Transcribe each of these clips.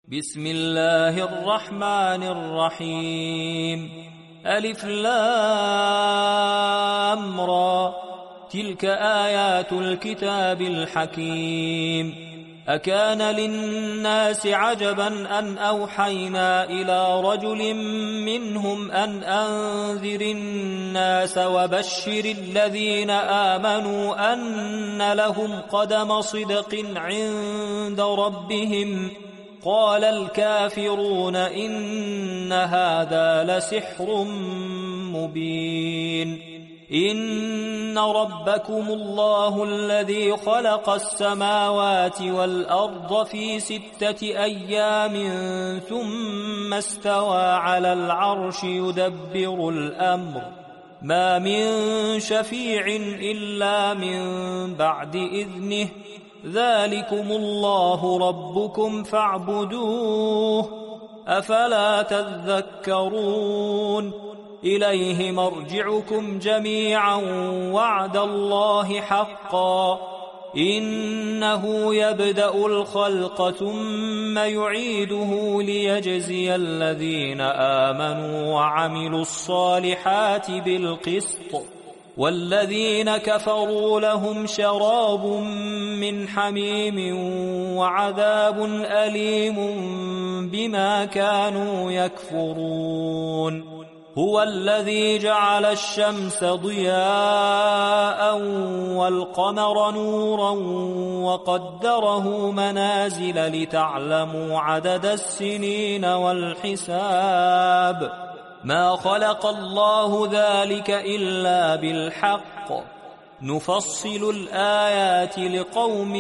بسم الله الرحمن الرحيم. ألف لام را، تلك آيات الكتاب الحكيم. أكان للناس عجبا أن أوحينا إلى رجل منهم أن أنذر الناس وبشر الذين آمنوا أن لهم قدم صدق عند ربهم. قال الكافرون إن هذا لسحر مبين. إن ربكم الله الذي خلق السماوات والأرض في 6 أيام ثم استوى على العرش يدبر الأمر، ما من شفيع إلا من بعد إذنه، ذلكم الله ربكم فاعبدوه، أفلا تذكرون. إليه مرجعكم جميعا وعد الله حقا، إنه يبدأ الخلق ثم يعيده ليجزي الذين آمنوا وعملوا الصالحات بالقسط، والذين كفروا لهم شراب من حميم وعذاب أليم بما كانوا يكفرون. هو الذي جعل الشمس ضياء والقمر نورا وقدره منازل لتعلموا عدد السنين والحساب، ما خلق الله ذلك إلا بالحق، نفصل الآيات لقوم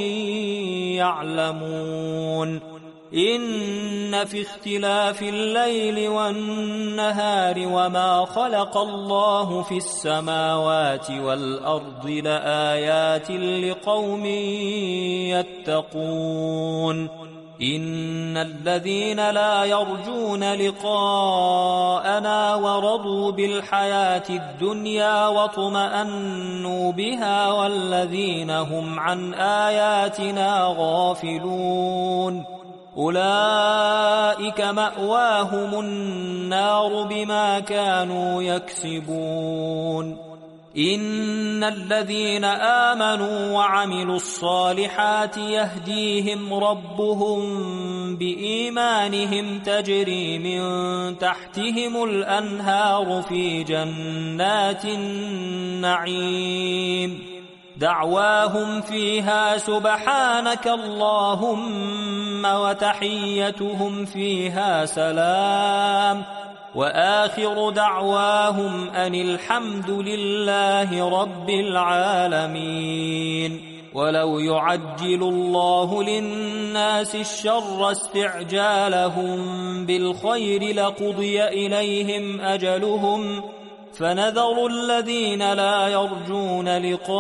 يعلمون. إن في اختلاف الليل والنهار وما خلق الله في السماوات والأرض لآيات لقوم يتقون. إن الذين لا يرجون لقاءنا ورضوا بالحياة الدنيا واطمأنوا بها والذين هم عن آياتنا غافلون، أولئك مأواهم النار بما كانوا يكسبون. إن الذين آمنوا وعملوا الصالحات يهديهم ربهم بإيمانهم، تجري من تحتهم الأنهار في جنات النعيم، دعواهم فيها سبحانك اللهم وتحيتهم فيها سلام، وآخر دعواهم أن الحمد لله رب العالمين. ولو يعجل الله للناس الشر استعجالهم بالخير لقضي إليهم أجلهم، فنذر الذين لا يرجون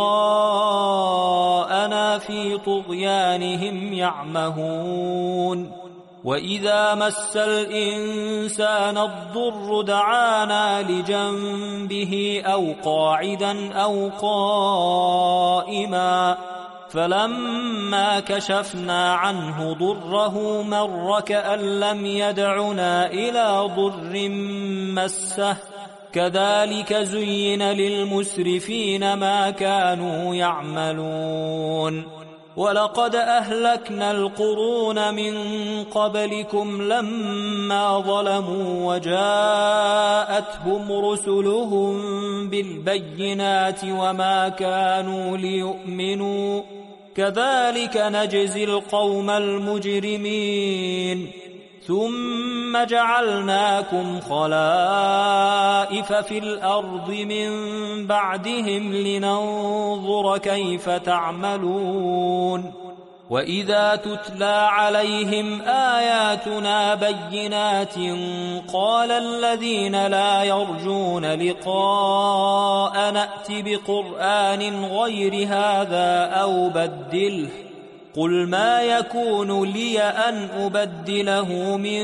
لقاءنا في طغيانهم يعمهون. وإذا مس الإنسان الضر دعانا لجنبه أو قاعدا أو قائما، فلما كشفنا عنه ضره مر كأن لم يدعنا إلى ضر مسه، كذلك زين للمسرفين ما كانوا يعملون. ولقد أهلكنا القرون من قبلكم لما ظلموا وجاءتهم رسلهم بالبينات وما كانوا ليؤمنوا، كذلك نجزي القوم المجرمين. ثم جعلناكم خلائف في الأرض من بعدهم لننظر كيف تعملون. وإذا تتلى عليهم آياتنا بينات قال الذين لا يرجون لقاء نأت بقرآن غير هذا أو بدله، قل ما يكون لي أن أبدله من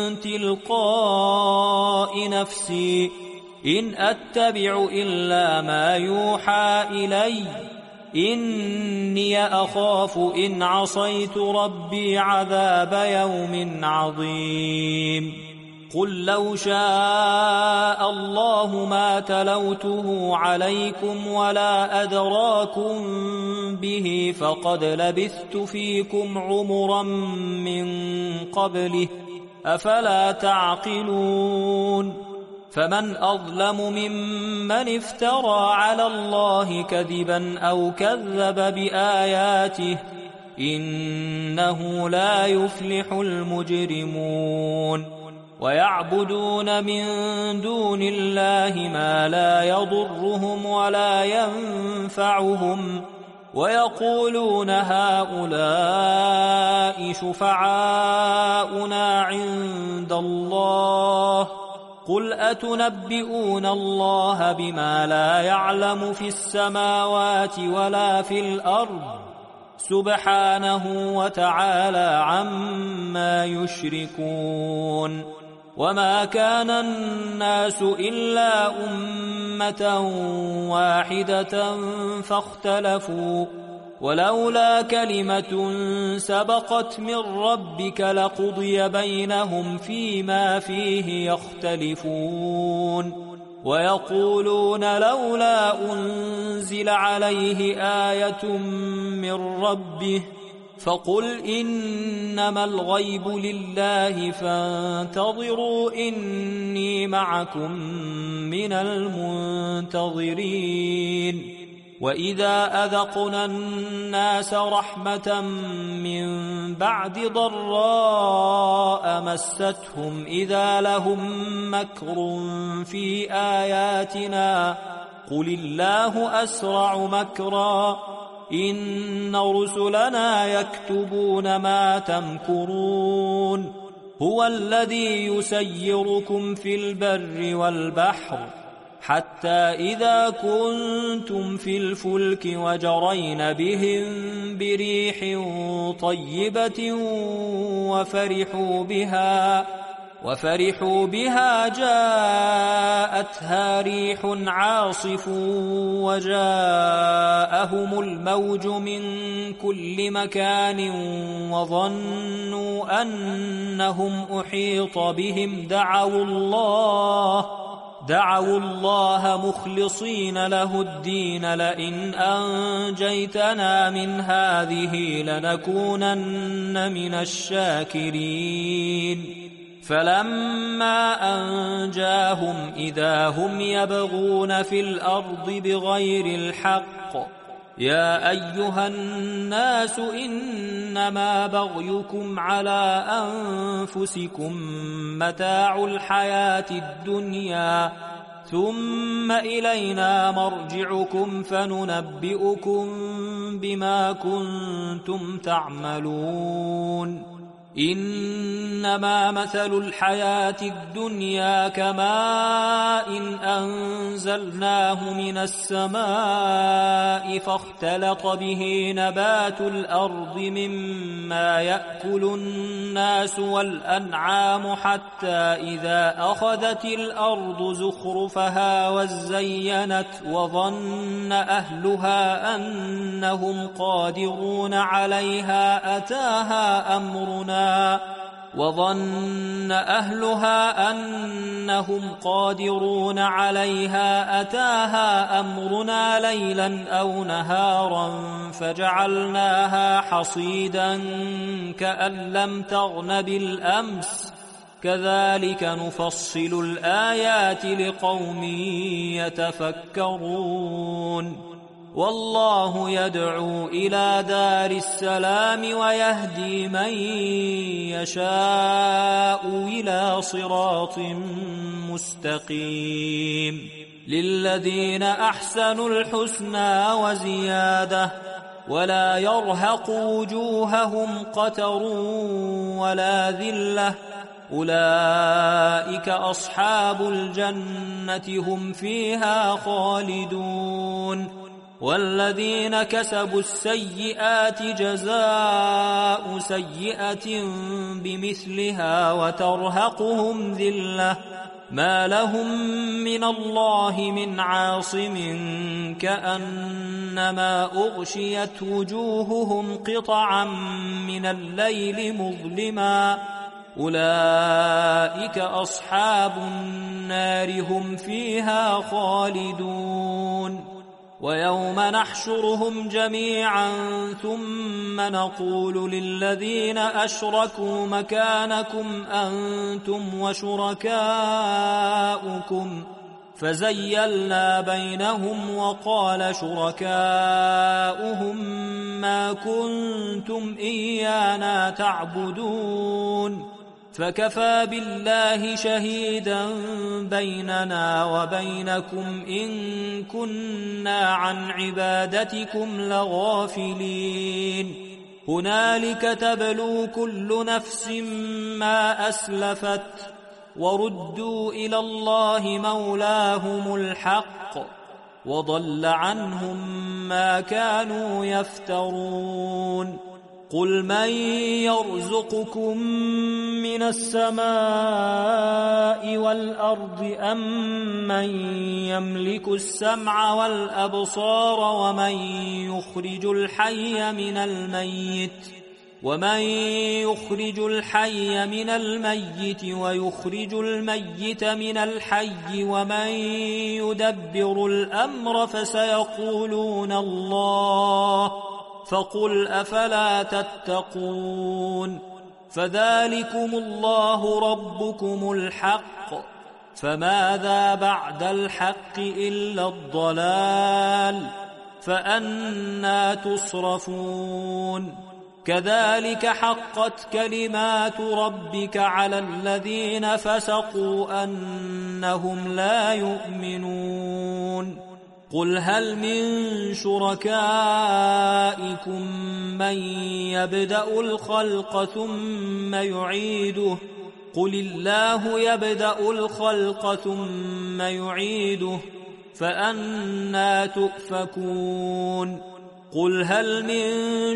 تلقاء نفسي، إن أتبع إلا ما يوحى إلي، إني أخاف إن عصيت ربي عذاب يوم عظيم قل لو شاء الله ما تلوته عليكم ولا أدراكم به فقد لبثت فيكم عمرا من قبله أفلا تعقلون فمن أظلم ممن افترى على الله كذبا أو كذب بآياته إنه لا يفلح المجرمون ويعبدون من دون الله ما لا يضرهم ولا ينفعهم ويقولون هؤلاء شفعاؤنا عند الله قل أتنبئون الله بما لا يعلم في السماوات ولا في الأرض سبحانه وتعالى عما يشركون وما كان الناس إلا أمة واحدة فاختلفوا ولولا كلمة سبقت من ربك لقضي بينهم فيما فيه يختلفون ويقولون لولا أنزل عليه آية من ربه فقل إنما الغيب لله فانتظروا إني معكم من المنتظرين وإذا أذقنا الناس رحمة من بعد ضراء مستهم إذا لهم مكر في آياتنا قل الله أسرع مكرا إن رسلنا يكتبون ما تمكرون هو الذي يسيركم في البر والبحر حتى إذا كنتم في الفلك وجرين بهم بريح طيبة وفرحوا بها جاءتها ريح عاصف وجاءهم الموج من كل مكان وظنوا أنهم أحيط بهم دعوا الله مخلصين له الدين لئن أنجيتنا من هذه لنكونن من الشاكرين فلما أنجاهم إذا هم يبغون في الأرض بغير الحق يا أيها الناس إنما بغيكم على أنفسكم متاع الحياة الدنيا ثم إلينا مرجعكم فننبئكم بما كنتم تعملون إنما مثل الحياة الدنيا كماء أنزلناه من السماء فاختلط به نبات الأرض مما يأكل الناس والأنعام حتى إذا أخذت الأرض زخرفها وزينت وظن أهلها أنهم قادرون عليها أتاها أمرنا ليلا أو نهارا فجعلناها حصيدا كأن لم تغن بالأمس كذلك نفصل الآيات لقوم يتفكرون والله يدعو إلى دار السلام ويهدي من يشاء إلى صراط مستقيم للذين أحسنوا الحسنى وزيادة ولا يرهق وجوههم قتر ولا ذلة أولئك أصحاب الجنة هم فيها خالدون والذين كسبوا السيئات جزاء سيئة بمثلها وترهقهم ذلة ما لهم من الله من عاصم كأنما أغشيت وجوههم قطعا من الليل مظلما أولئك أصحاب النار هم فيها خالدون ويوم نحشرهم جميعا ثم نقول للذين أشركوا مكانكم أنتم وشركاؤكم فزيلنا بينهم وقال شركاؤهم ما كنتم إيانا تعبدون فكفى بالله شهيدا بيننا وبينكم إن كنا عن عبادتكم لغافلين هنالك تبلو كل نفس ما أسلفت وردوا إلى الله مولاهم الحق وضل عنهم ما كانوا يفترون قل من يرزقكم من السماء والأرض أم من يملك السمع والأبصار ومن يخرج الحي من الميت ويخرج الميت من الحي ومن يدبر الأمر فسيقولون الله فقل أفلا تتقون فذلكم الله ربكم الحق فماذا بعد الحق إلا الضلال فأنى تصرفون كذلك حقت كلمات ربك على الذين فسقوا أنهم لا يؤمنون قل هل من شركائكم من يبدأ الخلق ثم يعيده قل الله يبدأ الخلق ثم يعيده فأنى تؤفكون قل هل من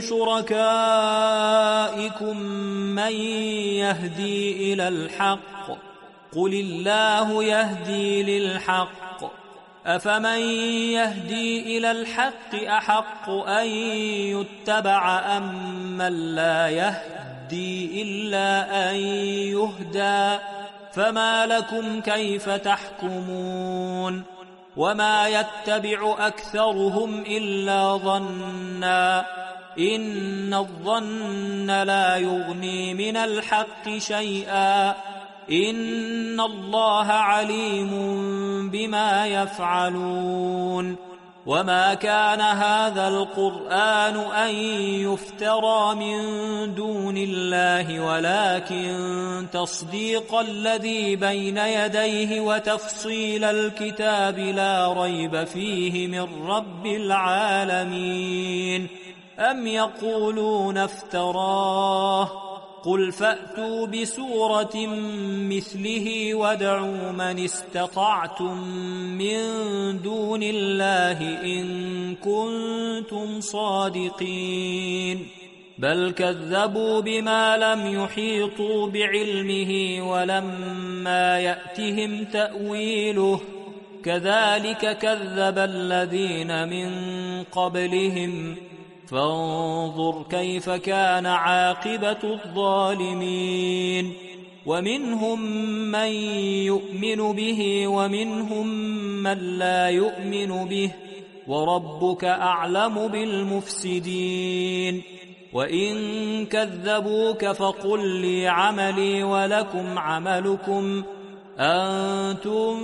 شركائكم من يهدي إلى الحق قل الله يهدي للحق أفمن يهدي إلى الحق أحق أن يتبع أم من لا يهدي إلا أن يهدى فما لكم كيف تحكمون وما يتبع أكثرهم إلا ظنا إن الظن لا يغني من الحق شيئا إن الله عليم بما يفعلون وما كان هذا القرآن أن يفترى من دون الله ولكن تصديق الذي بين يديه وتفصيل الكتاب لا ريب فيه من رب العالمين أم يقولون افتراه قل فأتوا بسورة مثله وادعوا من استطعتم من دون الله إن كنتم صادقين بل كذبوا بما لم يحيطوا بعلمه ولما يأتهم تأويله كذلك كذب الذين من قبلهم فانظر كيف كان عاقبة الظالمين ومنهم من يؤمن به ومنهم من لا يؤمن به وربك أعلم بالمفسدين وإن كذبوك فقل لي عملي ولكم عملكم أنتم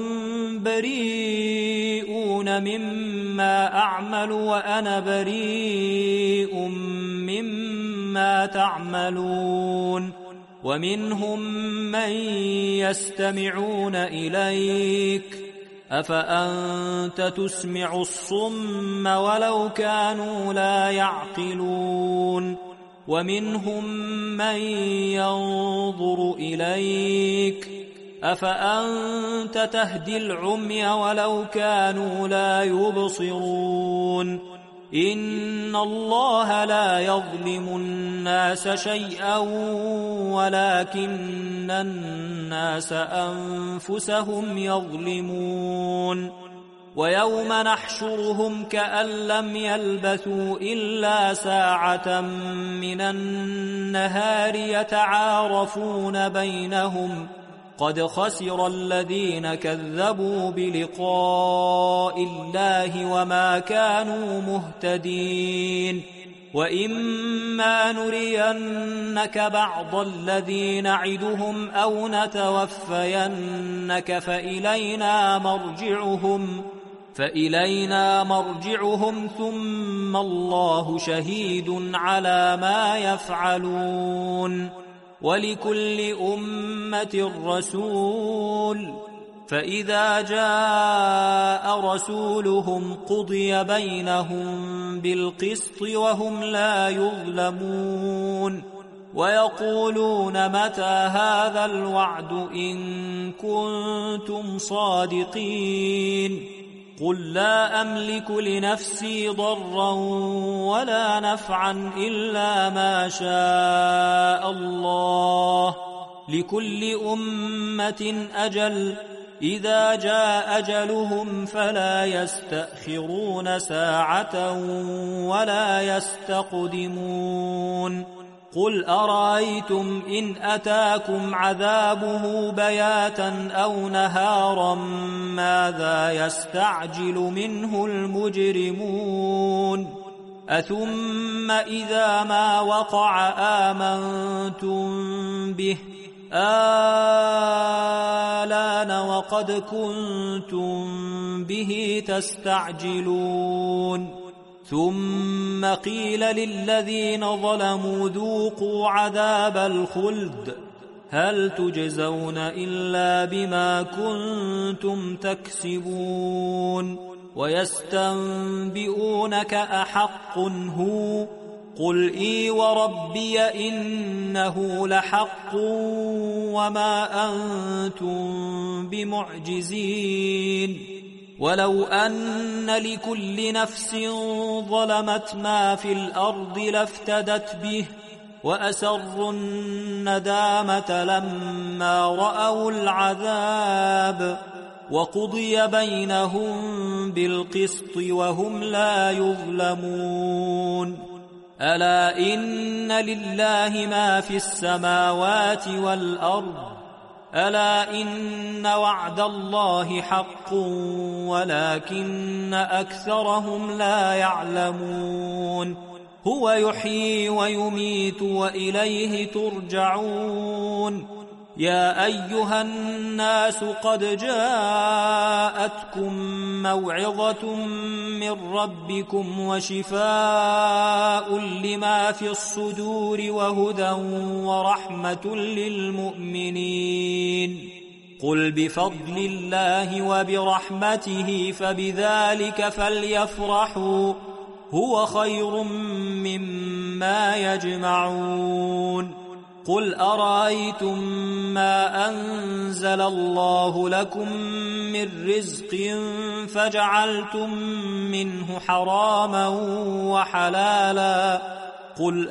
بريئون مما أعمل وأنا بريء مما تعملون ومنهم من يستمعون إليك أفأنت تسمع الصم ولو كانوا لا يعقلون ومنهم من ينظر إليك أفأنت تهدي العمي ولو كانوا لا يبصرون إن الله لا يظلم الناس شيئا ولكن الناس أنفسهم يظلمون ويوم نحشرهم كأن لم يلبثوا إلا ساعة من النهار يتعارفون بينهم قد خسر الذين كذبوا بلقاء الله وما كانوا مهتدين وإما نرينك بعض الذي نعدهم أو نتوفينك فإلينا مرجعهم ثم الله شهيد على ما يفعلون ولكل أمة رسول فإذا جاء رسولهم قضي بينهم بالقسط وهم لا يظلمون ويقولون متى هذا الوعد إن كنتم صادقين قل لا أملك لنفسي ضرا ولا نفعا إلا ما شاء الله لكل أمة أجل إذا جاء أجلهم فلا يستأخرون ساعة ولا يستقدمون قل أرأيتم إن أتاكم عذابه بياتا أو نهارا ماذا يستعجل منه المجرمون أثم إذا ما وقع آمنتم به آلان وقد كنتم به تستعجلون ثم قيل للذين ظلموا ذوقوا عذاب الخلد هل تجزون إلا بما كنتم تكسبون ويستنبئونك أحق هو قل إي وربي إنه لحق وما أنتم بمعجزين ولو أن لكل نفس ظلمت ما في الأرض لافتدت به وأسروا الندامة لما رأوا العذاب وقضي بينهم بالقسط وهم لا يظلمون ألا إن لله ما في السماوات والأرض ألا إن وعد الله حق ولكن أكثرهم لا يعلمون هو يحيي ويميت وإليه ترجعون يا أيها الناس قد جاءتكم موعظة من ربكم وشفاء لما في الصدور وهدى ورحمة للمؤمنين قل بفضل الله وبرحمته فبذلك فليفرحوا هو خير مما يجمعون قل أرأيتم ما أنزل الله لكم من رزق فجعلتم منه حراما وحلالا قل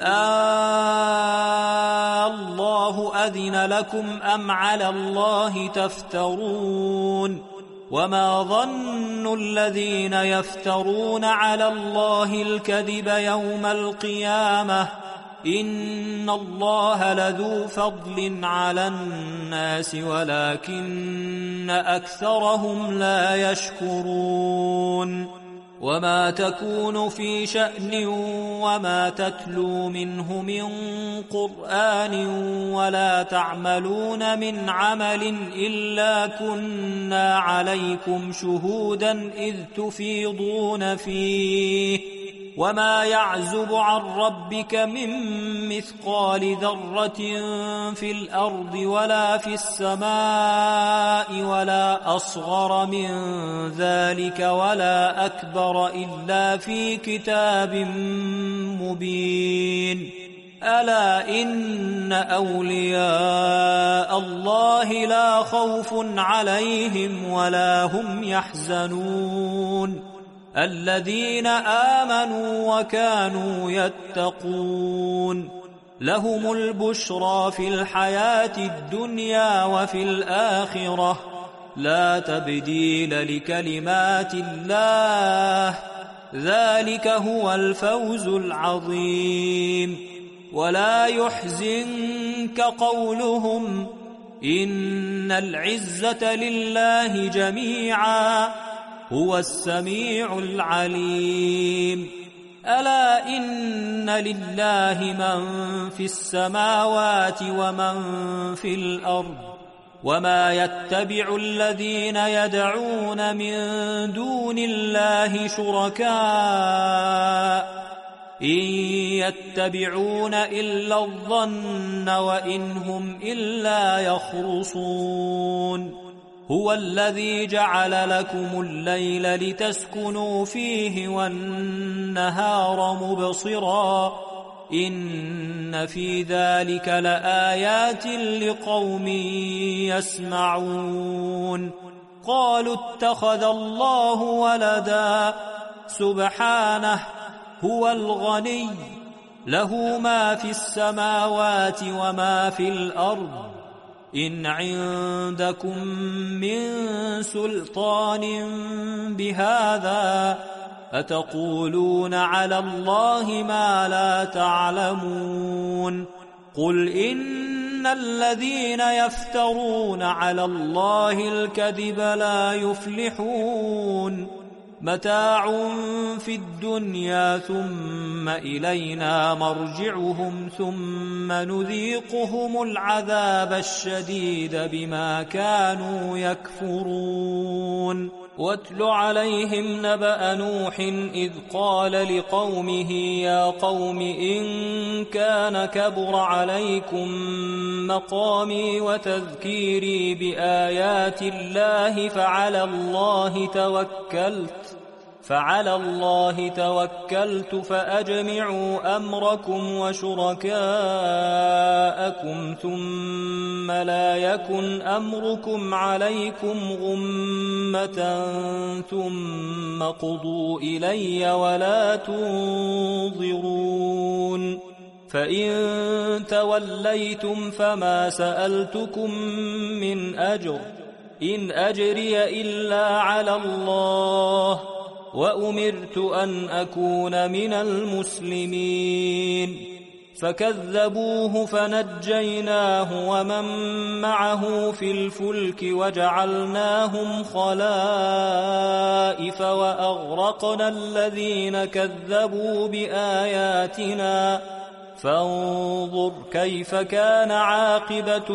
الله أذن لكم أم على الله تفترون وما ظن الذين يفترون على الله الكذب يوم القيامة إن الله لذو فضل على الناس ولكن أكثرهم لا يشكرون وما تكون في شأن وما تتلو منه من قرآن ولا تعملون من عمل إلا كنا عليكم شهودا إذ تفيضون فيه وما يعزب عن ربك من مثقال ذرة في الأرض ولا في السماء ولا أصغر من ذلك ولا أكبر إلا في كتاب مبين ألا إن أولياء الله لا خوف عليهم ولا هم يحزنون الذين آمنوا وكانوا يتقون لهم البشرى في الحياة الدنيا وفي الآخرة لا تبديل لكلمات الله ذلك هو الفوز العظيم ولا يحزنك قولهم إن العزة لله جميعا هو السميع العليم ألا إن لله من في السماوات ومن في الأرض وما يتبع الذين يدعون من دون الله شركاء إن يتبعون إلا الظن وإن هم إلا يخرصون هو الذي جعل لكم الليل لتسكنوا فيه والنهار مبصرا إن في ذلك لآيات لقوم يسمعون قالوا اتخذ الله ولدا سبحانه هو الغني له ما في السماوات وما في الأرض إن عندكم من سلطان بهذا أتقولون على الله ما لا تعلمون قل إن الذين يفترون على الله الكذب لا يفلحون متاع في الدنيا ثم إلينا مرجعهم ثم نذيقهم العذاب الشديد بما كانوا يكفرون واتل عليهم نبأ نوح إذ قال لقومه يا قوم إن كان كبر عليكم مقامي وتذكيري بآيات الله فعلى الله توكلت فأجمعوا أمركم وشركاءكم ثم لا يكن أمركم عليكم غمة ثم قضوا إلي ولا تنظرون فإن توليتم فما سألتكم من أجر إن أجري إلا على الله وأمرت أن أكون من المسلمين فكذبوه فنجيناه ومن معه في الفلك وجعلناهم خلائف وأغرقنا الذين كذبوا بآياتنا فانظر كيف كان عاقبة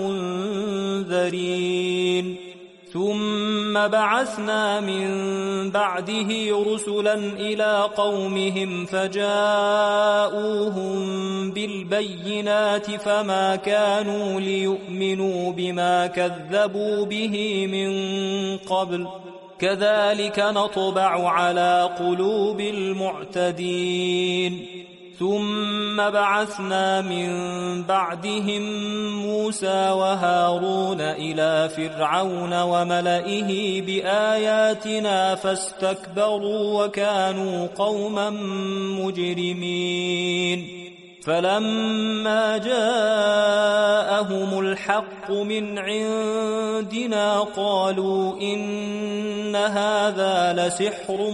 المنذرين ثم بعثنا من بعده رسلا إلى قومهم فجاءوهم بالبينات فما كانوا ليؤمنوا بما كذبوا به من قبل كذلك نطبع على قلوب المعتدين ثم بعثنا من بعدهم موسى وهارون إلى فرعون وملئه بآياتنا فاستكبروا وكانوا قوما مجرمين فلما جاءهم الحق من عندنا قالوا إن هذا لسحر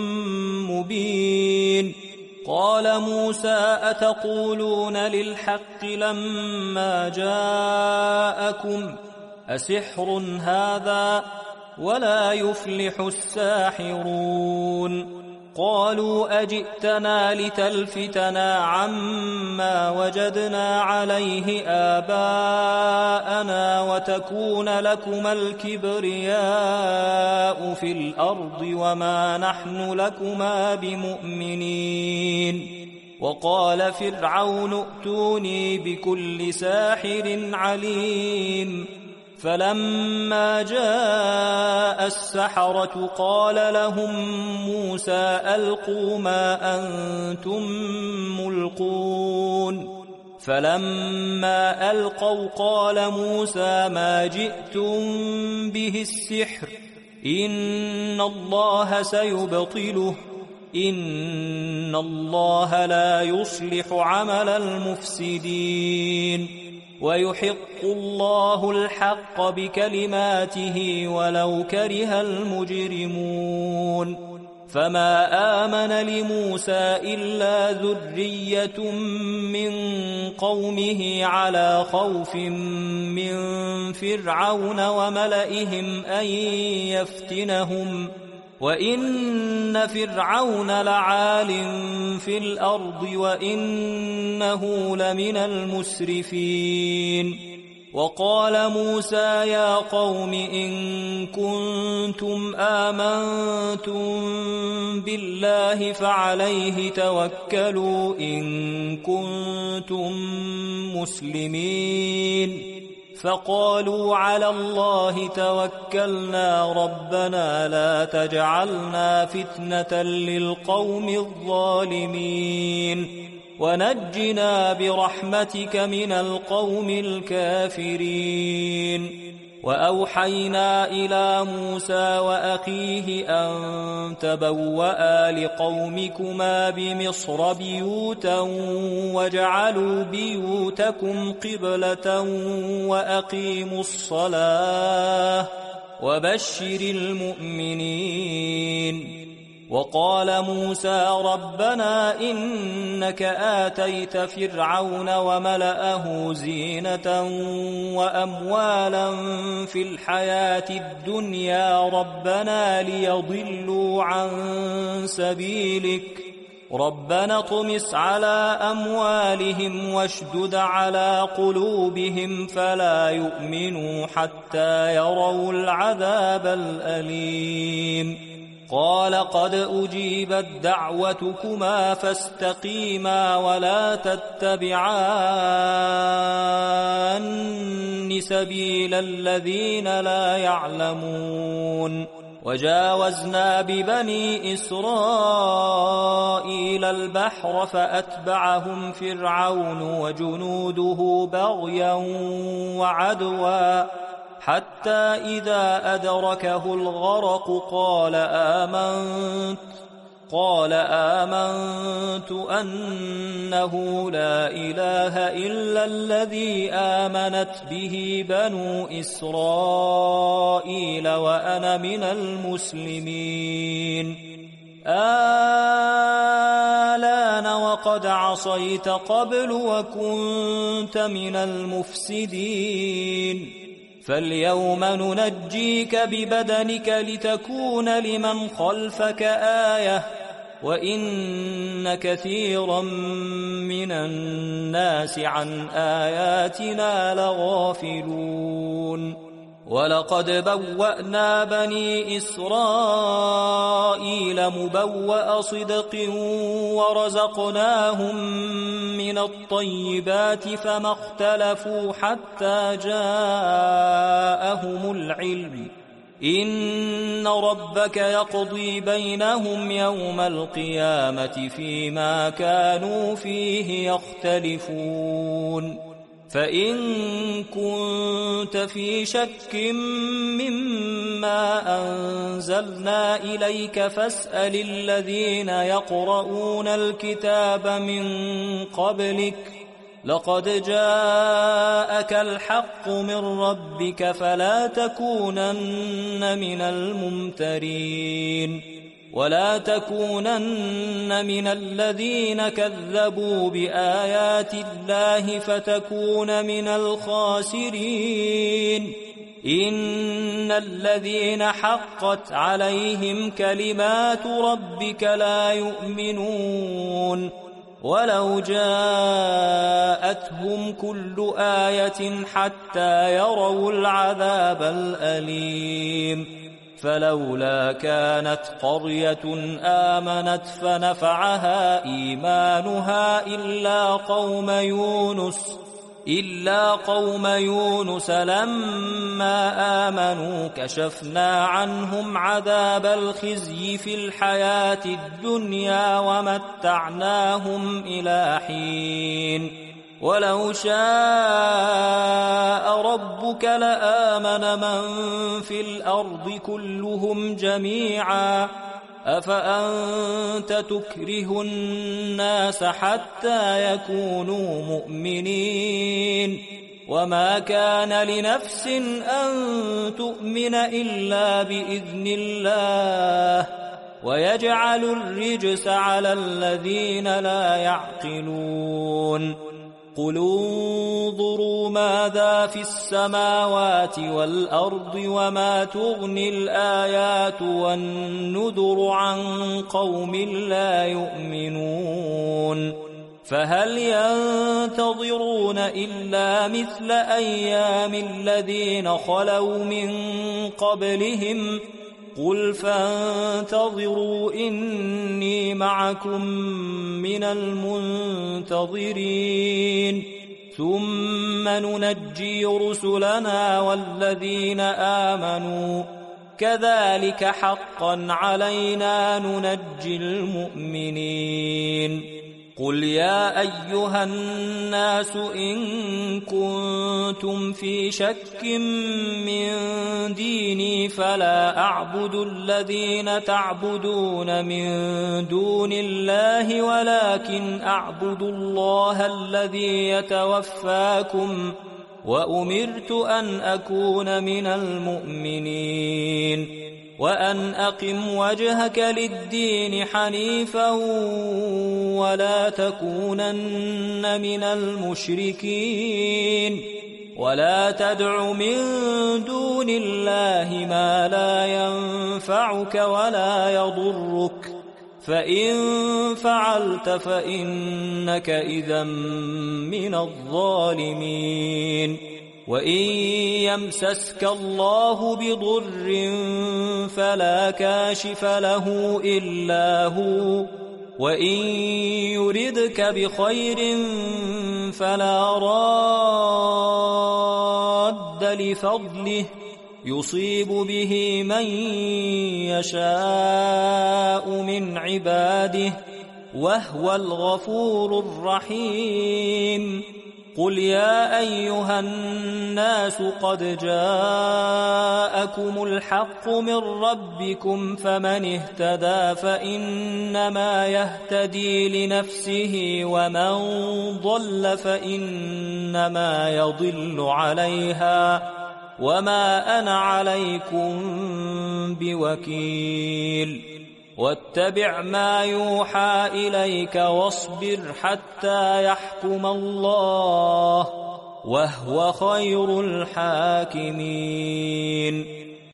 مبين قال موسى أتقولون للحق لما جاءكم أسحر هذا ولا يفلح الساحرون قالوا أجئتنا لتلفتنا عما وجدنا عليه آباءنا وتكون لكما الكبرياء في الأرض وما نحن لكما بمؤمنين وقال فرعون ائتوني بكل ساحر عليم فلما جاء السحرة قال لهم موسى ألقوا ما أنتم ملقون فلما ألقوا قال موسى ما جئتم به السحر إن الله سيبطله إن الله لا يصلح عمل المفسدين ويحق الله الحق بكلماته ولو كره المجرمون فما آمن لموسى إلا ذرية من قومه على خوف من فرعون وملئهم أن يفتنهم وإن فرعون لعال في الأرض وإنه لمن المسرفين وقال موسى يا قوم إن كنتم آمنتم بالله فعليه توكلوا إن كنتم مسلمين فقالوا على الله توكلنا ربنا لا تجعلنا فتنة للقوم الظالمين ونجنا برحمتك من القوم الكافرين وأوحينا إلى موسى وأخيه أن تبوأ لقومكما بمصر بيوتا واجعلوا بيوتكم قبلة وأقيموا الصلاة وبشر المؤمنين وقال موسى ربنا إنك آتيت فرعون وملأه زينة وأموالا في الحياة الدنيا ربنا ليضلوا عن سبيلك ربنا اطمس على أموالهم واشدد على قلوبهم فلا يؤمنوا حتى يروا العذاب الأليم قال قد أجيبت دعوتكما فاستقيما ولا تتبعان سبيل الذين لا يعلمون وجاوزنا ببني إسرائيل البحر فأتبعهم فرعون وجنوده بغيا وعدوا حتى إذا أدركه الغرق قال آمنت أنه لا إله إلا الذي آمنت به بنو إسرائيل وأنا من المسلمين آلان وقد عصيت قبل وكنت من المفسدين فاليوم ننجيك ببدنك لتكون لمن خلفك آية وإن كثيرا من الناس عن آياتنا لغافلون ولقد بوأنا بني إسرائيل مبوأ صدق ورزقناهم من الطيبات فما اختلفوا حتى جاءهم العلم إن ربك يقضي بينهم يوم القيامة فيما كانوا فيه يختلفون فإن كنت في شك مما أنزلنا إليك فاسأل الذين يقرؤون الكتاب من قبلك لقد جاءك الحق من ربك فلا تكونن من الممترين ولا تكونن من الذين كذبوا بآيات الله فتكون من الخاسرين إن الذين حقت عليهم كلمات ربك لا يؤمنون ولو جاءتهم كل آية حتى يروا العذاب الأليم فلولا كانت قرية آمنت فنفعها إيمانها إلا قوم يونس لما آمنوا كشفنا عنهم عذاب الخزي في الحياة الدنيا ومتعناهم إلى حين ولو شاء ربك لآمن من في الأرض كلهم جميعا أفأنت تكره الناس حتى يكونوا مؤمنين وما كان لنفس أن تؤمن إلا بإذن الله ويجعل الرجس على الذين لا يعقلون قل انظروا ماذا في السماوات والأرض وما تغني الآيات والنذر عن قوم لا يؤمنون فهل ينتظرون إلا مثل أيام الذين خلوا من قبلهم قل فانتظروا إني معكم من المنتظرين ثم ننجي رسلنا والذين آمنوا كذلك حقا علينا ننجي المؤمنين قل يا أيها الناس إن كنتم في شك من ديني فلا أعبد الذين تعبدون من دون الله ولكن أعبد الله الذي يتوفاكم وأمرت أن أكون من المؤمنين وأن أقم وجهك للدين حنيفا ولا تكونن من المشركين ولا تدع من دون الله ما لا ينفعك ولا يضرك فإن فعلت فإنك إذا من الظالمين وإن يمسسك الله بضر فلا كاشف له إلا هو وإن يردك بخير فلا راد لفضله يصيب به من يشاء من عباده وهو الغفور الرحيم قل يا أيها الناس قد جاءكم الحق من ربكم فمن اهتدى فإنما يهتدي لنفسه ومن ضل فإنما يضل عليها وما أنا عليكم بوكيل واتبع ما يوحى إليك واصبر حتى يحكم الله وهو خير الحاكمين